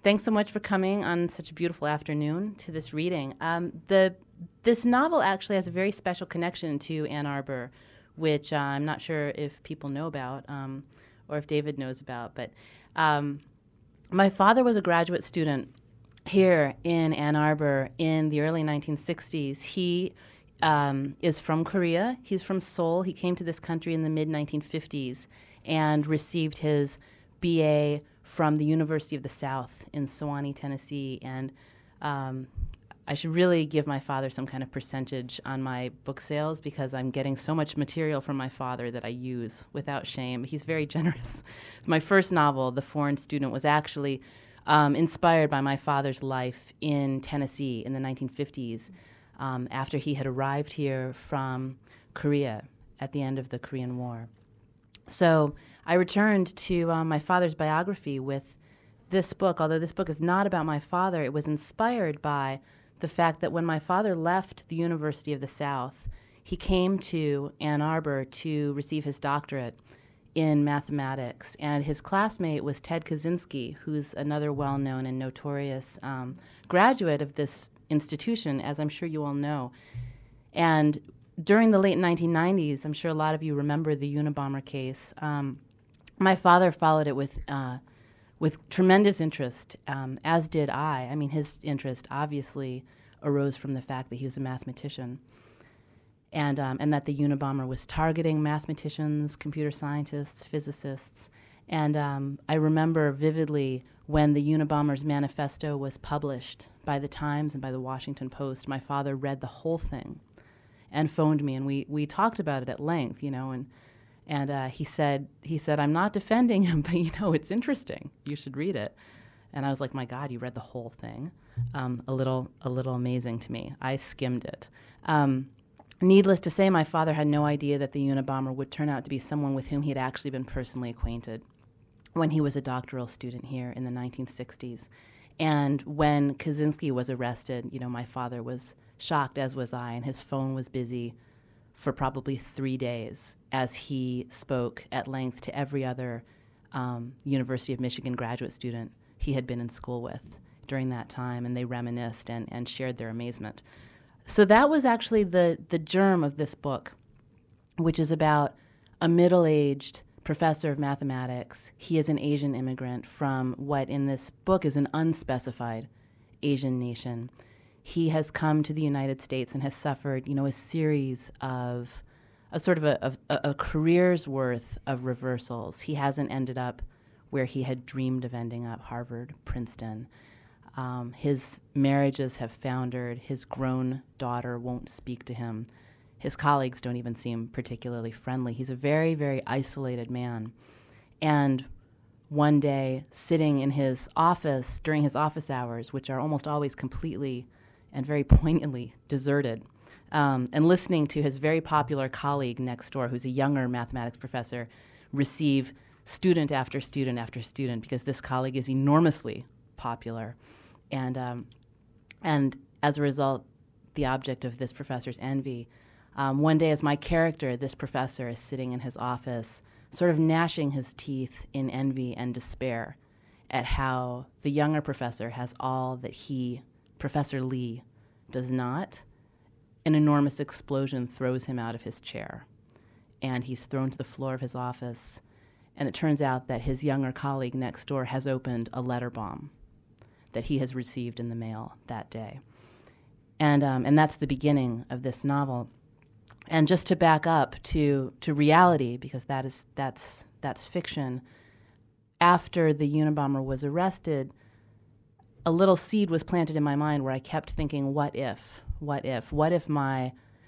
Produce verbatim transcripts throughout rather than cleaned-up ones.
thanks so much for coming on such a beautiful afternoon to this reading. Um, the this novel actually has a very special connection to Ann Arbor, which uh, I'm not sure if people know about um, or if David knows about. But um, my father was a graduate student here in Ann Arbor in the early nineteen sixties. He um, is from Korea. He's from Seoul. He came to this country in the mid nineteen fifties and received his B A from the University of the South in Sewanee, Tennessee. And um, I should really give my father some kind of percentage on my book sales because I'm getting so much material from my father that I use without shame. He's very generous. My first novel, The Foreign Student, was actually um, inspired by my father's life in Tennessee in the nineteen fifties um, after he had arrived here from Korea at the end of the Korean War. So I returned to um, my father's biography with this book, although this book is not about my father. It was inspired by the fact that when my father left the University of the South, he came to Ann Arbor to receive his doctorate in mathematics, and his classmate was Ted Kaczynski, who's another well-known and notorious um, graduate of this institution, as I'm sure you all know. And during the late nineteen nineties, I'm sure a lot of you remember the Unabomber case. Um, my father followed it with uh, with tremendous interest, um, as did I. I mean, his interest obviously arose from the fact that he was a mathematician, and um, and that the Unabomber was targeting mathematicians, computer scientists, physicists. And um, I remember vividly when the Unabomber's manifesto was published by the Times and by the Washington Post. My father read the whole thing and phoned me, and we we talked about it at length, you know, and and uh, he said he said I'm not defending him, but you know it's interesting. You should read it. And I was like, my God, you read the whole thing. Um, a little a little amazing to me. I skimmed it. Um, needless to say, my father had no idea that the Unabomber would turn out to be someone with whom he had actually been personally acquainted when he was a doctoral student here in the nineteen sixties. And when Kaczynski was arrested, you know, my father was shocked, as was I, and his phone was busy for probably three days as he spoke at length to every other um, University of Michigan graduate student he had been in school with during that time, and they reminisced and, and shared their amazement. So that was actually the, the germ of this book, which is about a middle-aged professor of mathematics. He is an Asian immigrant from what in this book is an unspecified Asian nation. He has come to the United States and has suffered, you know, a series of a sort of a, of a, a career's worth of reversals. He hasn't ended up where he had dreamed of ending up, Harvard, Princeton. Um, his marriages have foundered. His grown daughter won't speak to him. His colleagues don't even seem particularly friendly. He's a very, very isolated man. And one day, sitting in his office during his office hours, which are almost always completely and very poignantly deserted, um, and listening to his very popular colleague next door, who's a younger mathematics professor, receive student after student after student, because this colleague is enormously popular. And, um, and as a result, the object of this professor's envy. Um, one day, as my character, this professor, is sitting in his office, sort of gnashing his teeth in envy and despair at how the younger professor has all that he, Professor Lee, does not. An enormous explosion throws him out of his chair, and he's thrown to the floor of his office. And it turns out that his younger colleague next door has opened a letter bomb that he has received in the mail that day. And, um, and that's the beginning of this novel. And just to back up to, to reality, because that is, that's, that's fiction, after the Unabomber was arrested, a little seed was planted in my mind where I kept thinking, what if, what if, what if my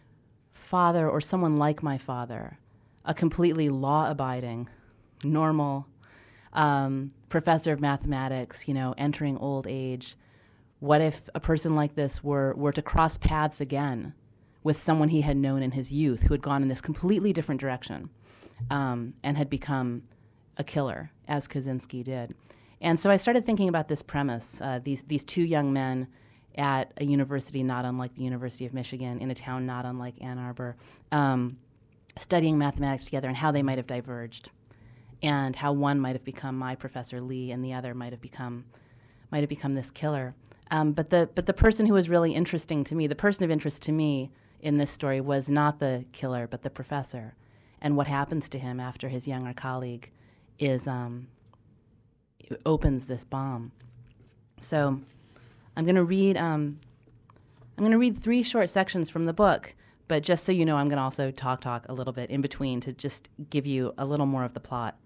father or someone like my father, a completely law-abiding, normal um, professor of mathematics, you know, entering old age, what if a person like this were, were to cross paths again with someone he had known in his youth who had gone in this completely different direction um, and had become a killer, as Kaczynski did. And so I started thinking about this premise, uh, these, these two young men at a university not unlike the University of Michigan, in a town not unlike Ann Arbor, um, studying mathematics together, and how they might have diverged, and how one might have become my Professor Lee and the other might have become might have become this killer. Um, but the but the person who was really interesting to me, the person of interest to me in this story was not the killer, but the professor. And what happens to him after his younger colleague is um, opens this bomb. So I'm going to read um, I'm going to read three short sections from the book, but just so you know, I'm going to also talk talk a little bit in between to just give you a little more of the plot.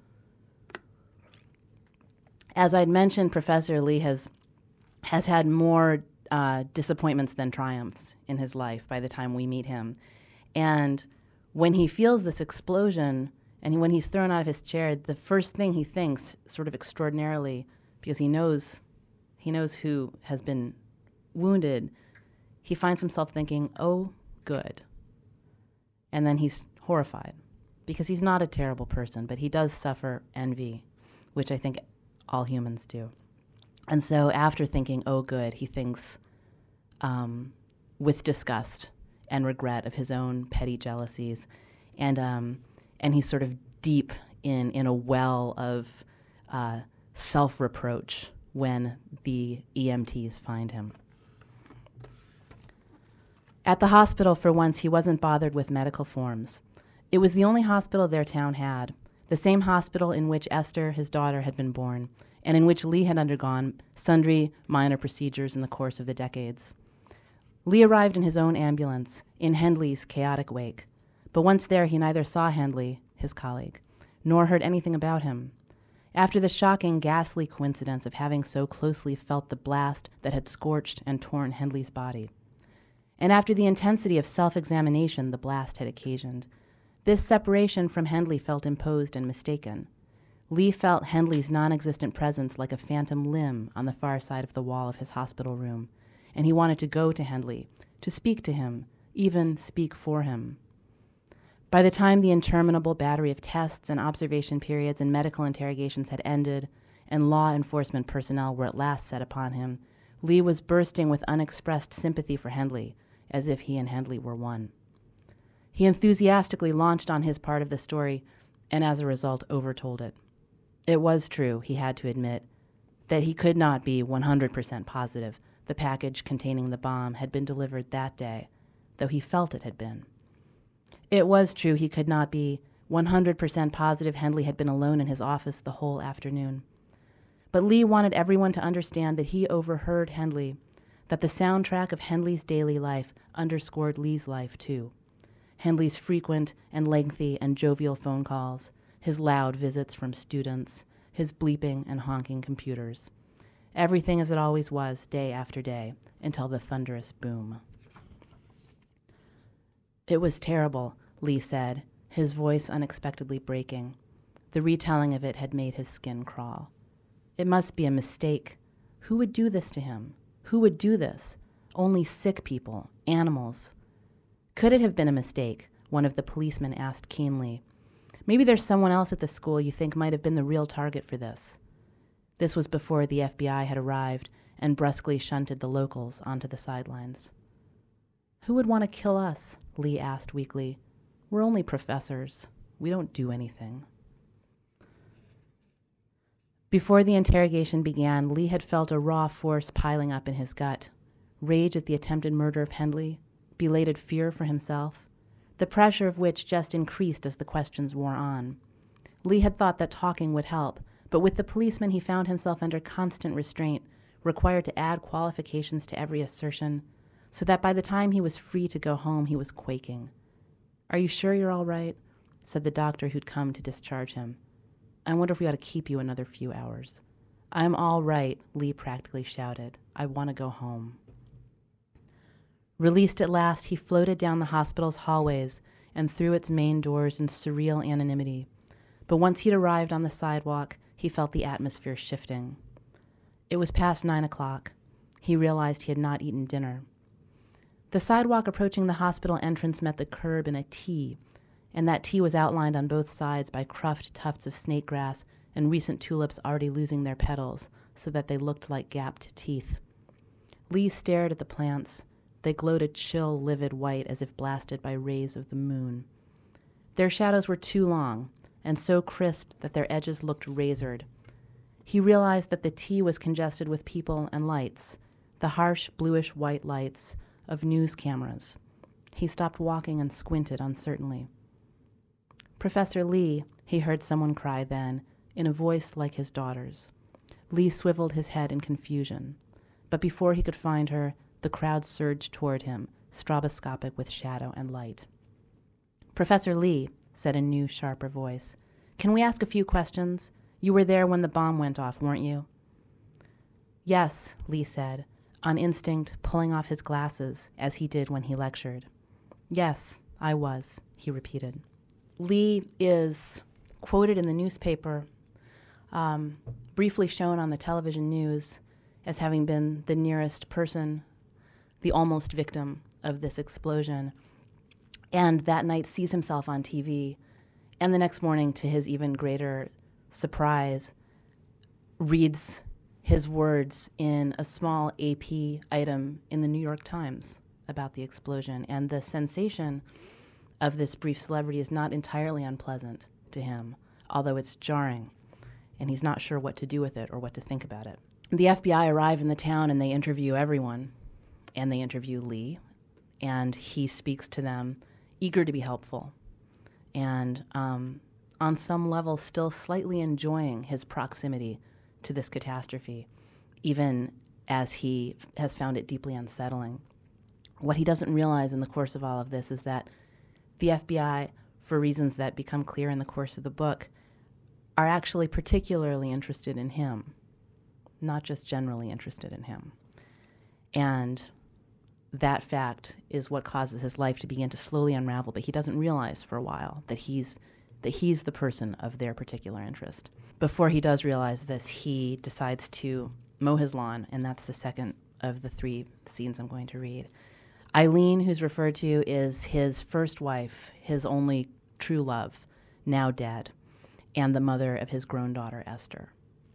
As I'd mentioned, Professor Lee has has had more uh, disappointments than triumphs in his life by the time we meet him. And when he feels this explosion, and he, when he's thrown out of his chair, the first thing he thinks, sort of extraordinarily, because he knows he knows who has been wounded, he finds himself thinking, oh, good. And then he's horrified, because he's not a terrible person, but he does suffer envy, which I think all humans do. And so after thinking, oh, good, he thinks um, with disgust and regret of his own petty jealousies. And um, and he's sort of deep in, in a well of uh, self-reproach when the E M Ts find him. At the hospital, for once, he wasn't bothered with medical forms. It was the only hospital their town had, the same hospital in which Esther, his daughter, had been born, and in which Lee had undergone sundry minor procedures in the course of the decades. Lee arrived in his own ambulance, in Hendley's chaotic wake, but once there he neither saw Hendley, his colleague, nor heard anything about him. After the shocking, ghastly coincidence of having so closely felt the blast that had scorched and torn Hendley's body, and after the intensity of self-examination the blast had occasioned, this separation from Hendley felt imposed and mistaken. Lee felt Hendley's non-existent presence like a phantom limb on the far side of the wall of his hospital room, and he wanted to go to Hendley, to speak to him, even speak for him. By the time the interminable battery of tests and observation periods and medical interrogations had ended, and law enforcement personnel were at last set upon him, Lee was bursting with unexpressed sympathy for Hendley, as if he and Hendley were one. He enthusiastically launched on his part of the story, and as a result overtold it. It was true, he had to admit, that he could not be one hundred percent positive the package containing the bomb had been delivered that day, though he felt it had been. It was true he could not be one hundred percent positive Hendley had been alone in his office the whole afternoon. But Lee wanted everyone to understand that he overheard Hendley, that the soundtrack of Hendley's daily life underscored Lee's life too. Hendley's frequent and lengthy and jovial phone calls, his loud visits from students, his bleeping and honking computers. Everything as it always was, day after day, until the thunderous boom. It was terrible, Lee said, his voice unexpectedly breaking. The retelling of it had made his skin crawl. It must be a mistake. Who would do this to him? Who would do this? Only sick people, animals. Could it have been a mistake? One of the policemen asked keenly. Maybe there's someone else at the school you think might have been the real target for this. This was before the F B I had arrived and brusquely shunted the locals onto the sidelines. Who would want to kill us? Lee asked weakly. We're only professors. We don't do anything. Before the interrogation began, Lee had felt a raw force piling up in his gut. Rage at the attempted murder of Hendley, belated fear for himself, the pressure of which just increased as the questions wore on. Lee had thought that talking would help, but with the policeman he found himself under constant restraint, required to add qualifications to every assertion, so that by the time he was free to go home, he was quaking. Are you sure you're all right? Said the doctor who'd come to discharge him. I wonder if we ought to keep you another few hours. I'm all right, Lee practically shouted. I want to go home. Released at last, he floated down the hospital's hallways and through its main doors in surreal anonymity. But once he'd arrived on the sidewalk, he felt the atmosphere shifting. It was past nine o'clock. He realized he had not eaten dinner. The sidewalk approaching the hospital entrance met the curb in a T, and that T was outlined on both sides by cruffed tufts of snake grass and recent tulips already losing their petals so that they looked like gapped teeth. Lee stared at the plants. They glowed a chill, livid white as if blasted by rays of the moon. Their shadows were too long and so crisp that their edges looked razored. He realized that the T was congested with people and lights, the harsh bluish-white lights of news cameras. He stopped walking and squinted uncertainly. "Professor Lee," he heard someone cry then, in a voice like his daughter's. Lee swiveled his head in confusion, but before he could find her, the crowd surged toward him, stroboscopic with shadow and light. "Professor Lee," said a new, sharper voice, "can we ask a few questions? You were there when the bomb went off, weren't you?" "Yes," Lee said, on instinct pulling off his glasses, as he did when he lectured. "Yes, I was," he repeated. Lee is quoted in the newspaper, um, briefly shown on the television news as having been the nearest person, the almost victim of this explosion, and that night sees himself on T V, and the next morning, to his even greater surprise, reads his words in a small A P item in the New York Times about the explosion. And the sensation of this brief celebrity is not entirely unpleasant to him, although it's jarring, and he's not sure what to do with it or what to think about it. The F B I arrive in the town and they interview everyone, and they interview Lee, and he speaks to them, eager to be helpful, and um, on some level still slightly enjoying his proximity to this catastrophe, even as he has found it deeply unsettling. What he doesn't realize in the course of all of this is that the F B I, for reasons that become clear in the course of the book, are actually particularly interested in him, not just generally interested in him. And that fact is what causes his life to begin to slowly unravel, but he doesn't realize for a while that he's that he's the person of their particular interest. Before he does realize this, he decides to mow his lawn, and that's the second of the three scenes I'm going to read. Eileen, who's referred to, is his first wife, his only true love, now dead, and the mother of his grown daughter, Esther.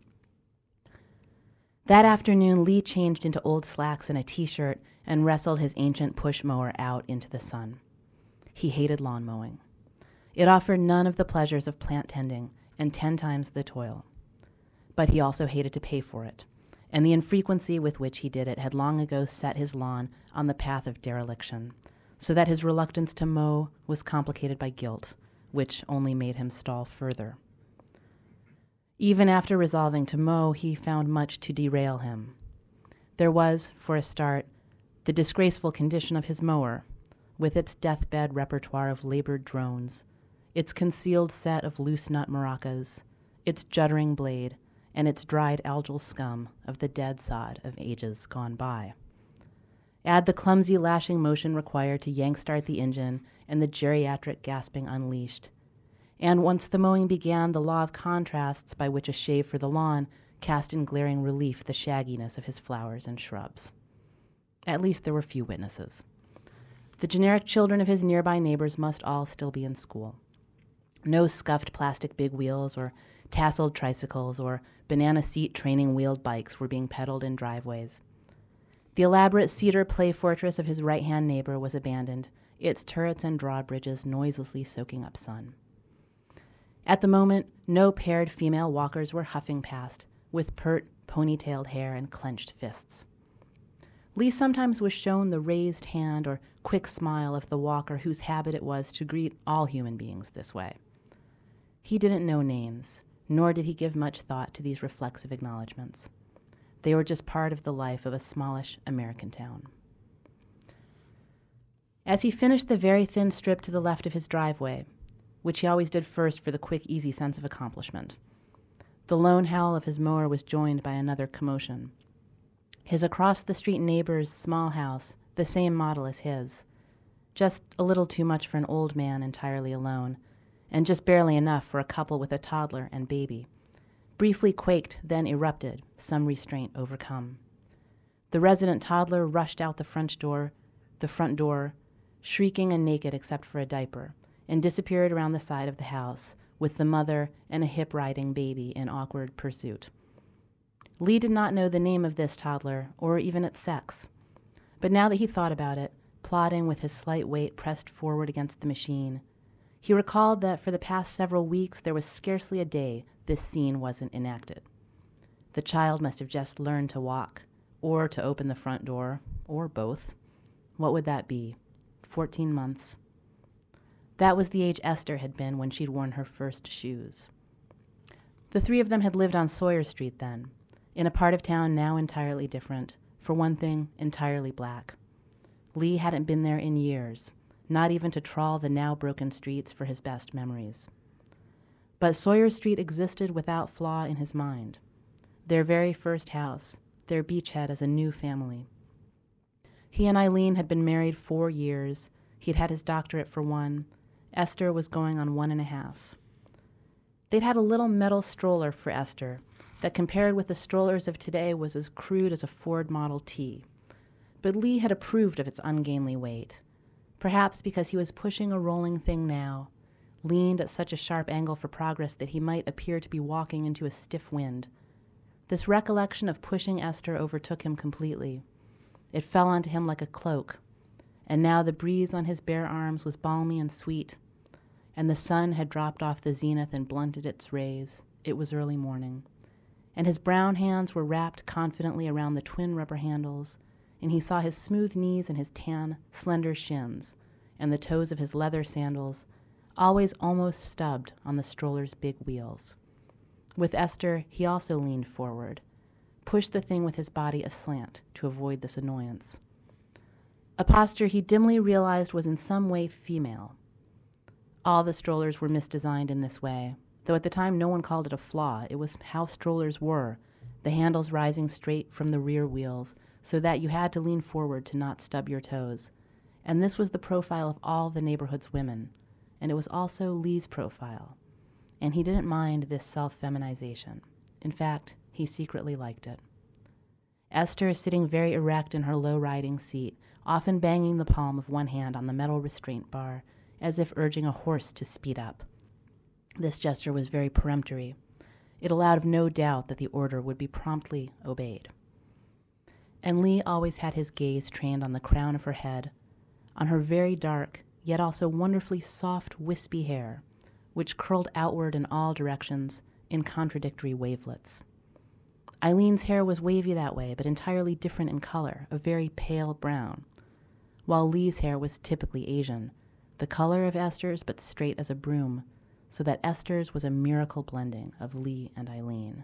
That afternoon, Lee changed into old slacks and a t-shirt and wrestled his ancient push mower out into the sun. He hated lawn mowing. It offered none of the pleasures of plant tending and ten times the toil. But he also hated to pay for it, and the infrequency with which he did it had long ago set his lawn on the path of dereliction, so that his reluctance to mow was complicated by guilt, which only made him stall further. Even after resolving to mow, he found much to derail him. There was, for a start, the disgraceful condition of his mower, with its deathbed repertoire of labored drones, its concealed set of loose nut maracas, its juddering blade, and its dried algal scum of the dead sod of ages gone by. Add the clumsy lashing motion required to yank-start the engine and the geriatric gasping unleashed. And once the mowing began, the law of contrasts by which a shave for the lawn cast in glaring relief the shagginess of his flowers and shrubs. At least there were few witnesses. The generic children of his nearby neighbors must all still be in school. No scuffed plastic big wheels or tasseled tricycles or banana seat training wheeled bikes were being pedaled in driveways. The elaborate cedar play fortress of his right-hand neighbor was abandoned, its turrets and drawbridges noiselessly soaking up sun. At the moment, no paired female walkers were huffing past, with pert, ponytailed hair and clenched fists. Lee sometimes was shown the raised hand or quick smile of the walker whose habit it was to greet all human beings this way. He didn't know names, nor did he give much thought to these reflexive acknowledgments. They were just part of the life of a smallish American town. As he finished the very thin strip to the left of his driveway, which he always did first for the quick, easy sense of accomplishment, the lone howl of his mower was joined by another commotion. His across-the-street neighbor's small house, the same model as his, just a little too much for an old man entirely alone, and just barely enough for a couple with a toddler and baby, briefly quaked, then erupted, some restraint overcome. The resident toddler rushed out the front door, the front door, shrieking and naked except for a diaper, and disappeared around the side of the house, with the mother and a hip-riding baby in awkward pursuit. Lee did not know the name of this toddler, or even its sex. But now that he thought about it, plodding with his slight weight pressed forward against the machine, he recalled that for the past several weeks there was scarcely a day this scene wasn't enacted. The child must have just learned to walk, or to open the front door, or both. What would that be? Fourteen months. That was the age Esther had been when she'd worn her first shoes. The three of them had lived on Sawyer Street then, in a part of town now entirely different, for one thing, entirely black. Lee hadn't been there in years, not even to trawl the now broken streets for his best memories. But Sawyer Street existed without flaw in his mind. Their very first house, their beachhead as a new family. He and Eileen had been married four years. He'd had his doctorate for one. Esther was going on one and a half. They'd had a little metal stroller for Esther that compared with the strollers of today was as crude as a Ford Model T. But Lee had approved of its ungainly weight, perhaps because he was pushing a rolling thing now, leaned at such a sharp angle for progress that he might appear to be walking into a stiff wind. This recollection of pushing Esther overtook him completely. It fell onto him like a cloak, and now the breeze on his bare arms was balmy and sweet, and the sun had dropped off the zenith and blunted its rays. It was early morning, and his brown hands were wrapped confidently around the twin rubber handles, and he saw his smooth knees and his tan, slender shins, and the toes of his leather sandals, always almost stubbed on the stroller's big wheels. With Esther, he also leaned forward, pushed the thing with his body aslant to avoid this annoyance. A posture he dimly realized was in some way female. All the strollers were misdesigned in this way, though at the time no one called it a flaw. It was how strollers were, the handles rising straight from the rear wheels, so that you had to lean forward to not stub your toes. And this was the profile of all the neighborhood's women, and it was also Lee's profile. And he didn't mind this self-feminization. In fact, he secretly liked it. Esther is sitting very erect in her low riding seat, often banging the palm of one hand on the metal restraint bar, as if urging a horse to speed up. This gesture was very peremptory. It allowed of no doubt that the order would be promptly obeyed. And Lee always had his gaze trained on the crown of her head, on her very dark, yet also wonderfully soft, wispy hair, which curled outward in all directions in contradictory wavelets. Eileen's hair was wavy that way, but entirely different in color, a very pale brown, while Lee's hair was typically Asian, the color of Esther's but straight as a broom, so that Esther's was a miracle blending of Lee and Eileen.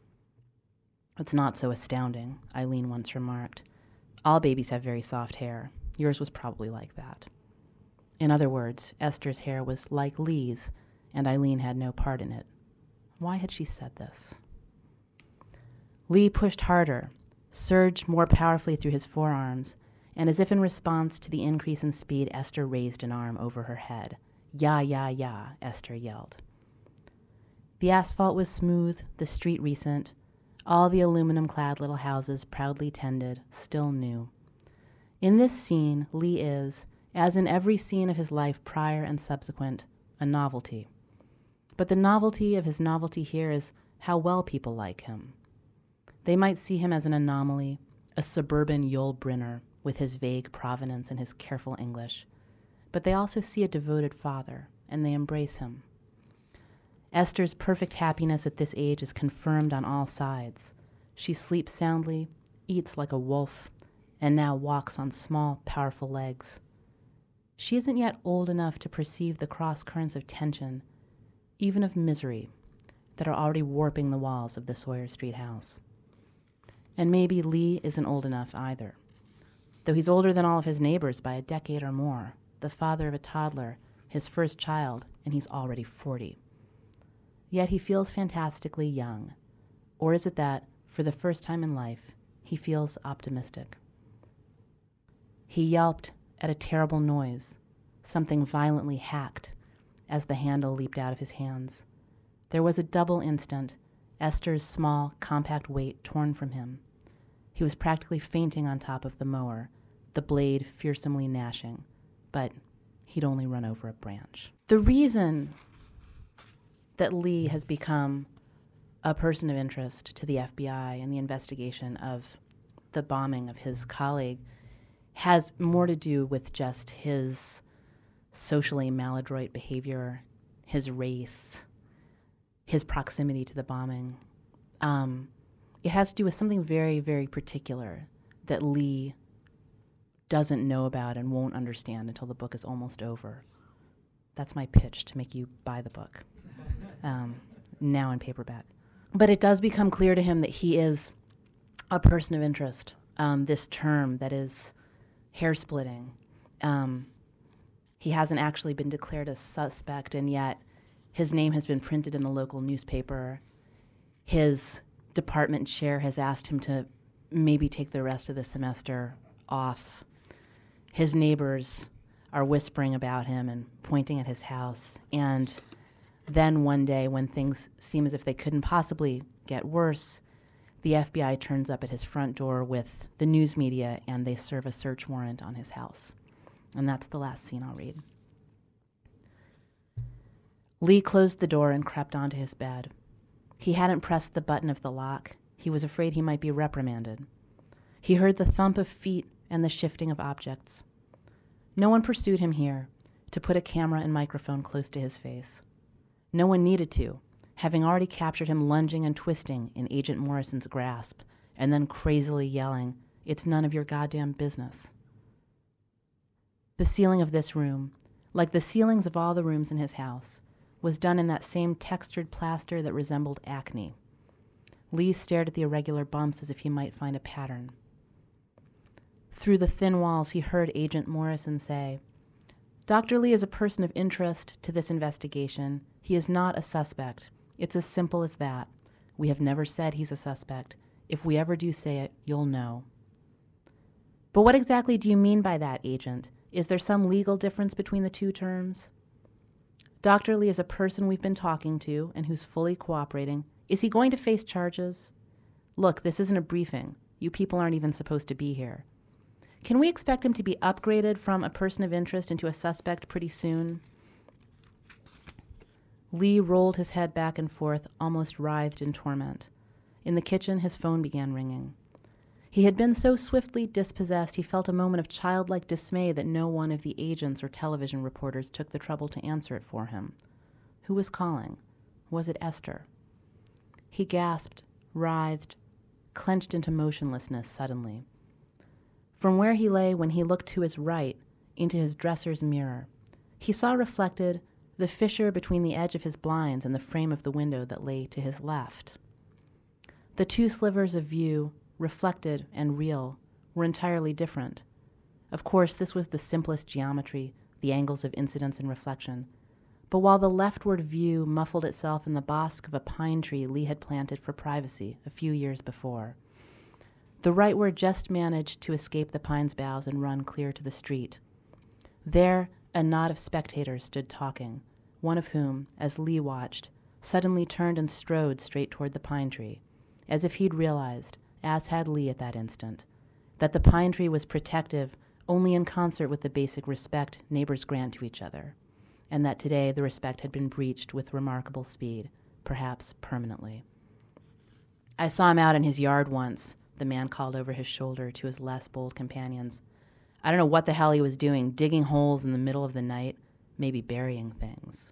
It's not so astounding, Eileen once remarked. All babies have very soft hair. Yours was probably like that. In other words, Esther's hair was like Lee's, and Eileen had no part in it. Why had she said this? Lee pushed harder, surged more powerfully through his forearms, and as if in response to the increase in speed, Esther raised an arm over her head. "Ya, ya, ya," Esther yelled. The asphalt was smooth, the street recent, all the aluminum-clad little houses proudly tended, still new. In this scene, Lee is, as in every scene of his life prior and subsequent, a novelty. But the novelty of his novelty here is how well people like him. They might see him as an anomaly, a suburban Yul Brynner with his vague provenance and his careful English, but they also see a devoted father, and they embrace him. Esther's perfect happiness at this age is confirmed on all sides. She sleeps soundly, eats like a wolf, and now walks on small, powerful legs. She isn't yet old enough to perceive the cross currents of tension, even of misery, that are already warping the walls of the Sawyer Street house. And maybe Lee isn't old enough either, though he's older than all of his neighbors by a decade or more, the father of a toddler, his first child, and he's already forty. Yet he feels fantastically young. Or is it that, for the first time in life, he feels optimistic? He yelped at a terrible noise, something violently hacked, as the handle leaped out of his hands. There was a double instant, Esther's small, compact weight torn from him. He was practically fainting on top of the mower, the blade fearsomely gnashing, but he'd only run over a branch. The reason that Lee has become a person of interest to the F B I in the investigation of the bombing of his colleague has more to do with just his socially maladroit behavior, his race, his proximity to the bombing. Um, It has to do with something very, very particular that Lee doesn't know about and won't understand until the book is almost over. That's my pitch to make you buy the book, um, now in paperback. But it does become clear to him that he is a person of interest, um, this term that is hair-splitting. Um, he hasn't actually been declared a suspect, and yet his name has been printed in the local newspaper. His department chair has asked him to maybe take the rest of the semester off. His neighbors are whispering about him and pointing at his house. And then one day, when things seem as if they couldn't possibly get worse, the F B I turns up at his front door with the news media, and they serve a search warrant on his house. And that's the last scene I'll read. Lee closed the door and crept onto his bed. He hadn't pressed the button of the lock. He was afraid he might be reprimanded. He heard the thump of feet and the shifting of objects. No one pursued him here to put a camera and microphone close to his face. No one needed to, having already captured him lunging and twisting in Agent Morrison's grasp, and then crazily yelling, "It's none of your goddamn business." The ceiling of this room, like the ceilings of all the rooms in his house, was done in that same textured plaster that resembled acne. Lee stared at the irregular bumps as if he might find a pattern. Through the thin walls, he heard Agent Morrison say, "Doctor Lee is a person of interest to this investigation. He is not a suspect. It's as simple as that. We have never said he's a suspect. If we ever do say it, you'll know." "But what exactly do you mean by that, Agent? Is there some legal difference between the two terms?" "Doctor Lee is a person we've been talking to and who's fully cooperating. Is he going to face charges? Look, this isn't a briefing. You people aren't even supposed to be here. Can we expect him to be upgraded from a person of interest into a suspect pretty soon?" Lee rolled his head back and forth, almost writhed in torment. In the kitchen, his phone began ringing. He had been so swiftly dispossessed, he felt a moment of childlike dismay that no one of the agents or television reporters took the trouble to answer it for him. Who was calling? Was it Esther? He gasped, writhed, clenched into motionlessness suddenly. From where he lay when he looked to his right, into his dresser's mirror, he saw reflected the fissure between the edge of his blinds and the frame of the window that lay to his left. The two slivers of view, reflected and real, were entirely different. Of course, this was the simplest geometry, the angles of incidence and reflection. But while the leftward view muffled itself in the bosque of a pine tree Lee had planted for privacy a few years before, the rightward just managed to escape the pine's boughs and run clear to the street. There, a knot of spectators stood talking, one of whom, as Lee watched, suddenly turned and strode straight toward the pine tree, as if he'd realized, as had Lee at that instant, that the pine tree was protective only in concert with the basic respect neighbors grant to each other, and that today the respect had been breached with remarkable speed, perhaps permanently. "I saw him out in his yard once," the man called over his shoulder to his less bold companions. "I don't know what the hell he was doing, digging holes in the middle of the night, maybe burying things."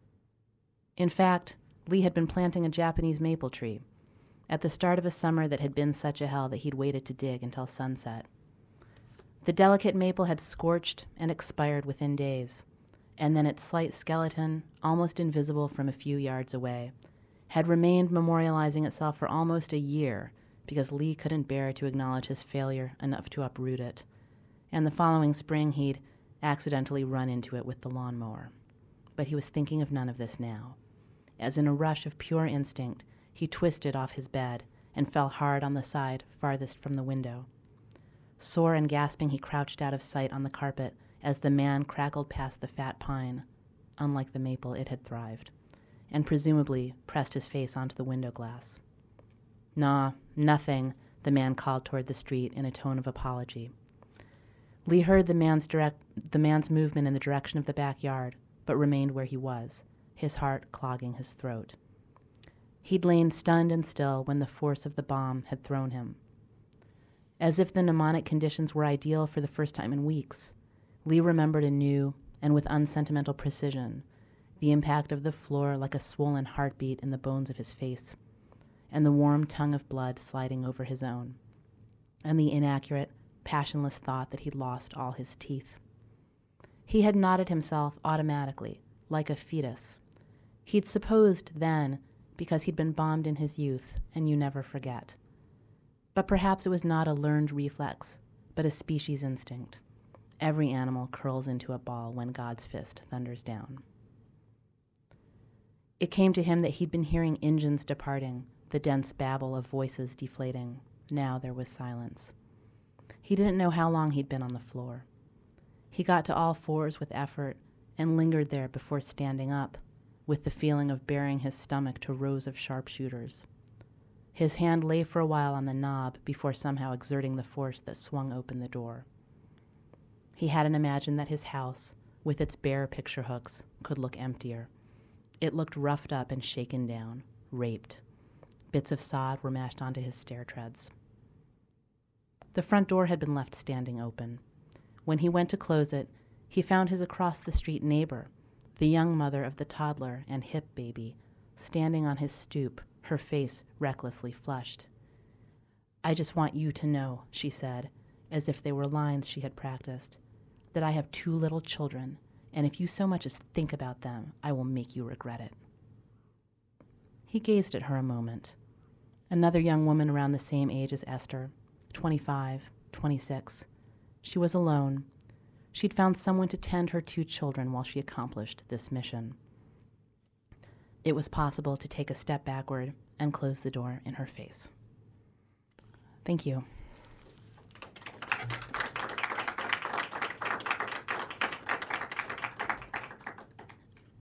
In fact, Lee had been planting a Japanese maple tree at the start of a summer that had been such a hell that he'd waited to dig until sunset. The delicate maple had scorched and expired within days, and then its slight skeleton, almost invisible from a few yards away, had remained memorializing itself for almost a year because Lee couldn't bear to acknowledge his failure enough to uproot it, and the following spring he'd accidentally run into it with the lawnmower. But he was thinking of none of this now. As in a rush of pure instinct, he twisted off his bed and fell hard on the side farthest from the window. Sore and gasping, he crouched out of sight on the carpet as the man crackled past the fat pine. Unlike the maple, it had thrived, and presumably pressed his face onto the window glass. "Nah, nothing," the man called toward the street in a tone of apology. Lee heard the man's direct, the man's movement in the direction of the backyard, but remained where he was, his heart clogging his throat. He'd lain stunned and still when the force of the bomb had thrown him. As if the mnemonic conditions were ideal for the first time in weeks, Lee remembered anew, and with unsentimental precision, the impact of the floor like a swollen heartbeat in the bones of his face, and the warm tongue of blood sliding over his own, and the inaccurate, passionless thought that he'd lost all his teeth. He had nodded himself automatically, like a fetus. He'd supposed then, because he'd been bombed in his youth, and you never forget. But perhaps it was not a learned reflex, but a species instinct. Every animal curls into a ball when God's fist thunders down. It came to him that he'd been hearing engines departing, the dense babble of voices deflating. Now there was silence. He didn't know how long he'd been on the floor. He got to all fours with effort and lingered there before standing up, with the feeling of baring his stomach to rows of sharpshooters. His hand lay for a while on the knob before somehow exerting the force that swung open the door. He hadn't imagined that his house, with its bare picture hooks, could look emptier. It looked roughed up and shaken down, raped. Bits of sod were mashed onto his stair treads. The front door had been left standing open. When he went to close it, he found his across-the-street neighbor, the young mother of the toddler and hip baby, standing on his stoop, her face recklessly flushed. "I just want you to know," she said, as if they were lines she had practiced, "that I have two little children, and if you so much as think about them, I will make you regret it." He gazed at her a moment. Another young woman around the same age as Esther, twenty-five, twenty-six. She was alone. She'd found someone to tend her two children while she accomplished this mission. It was possible to take a step backward and close the door in her face. Thank you.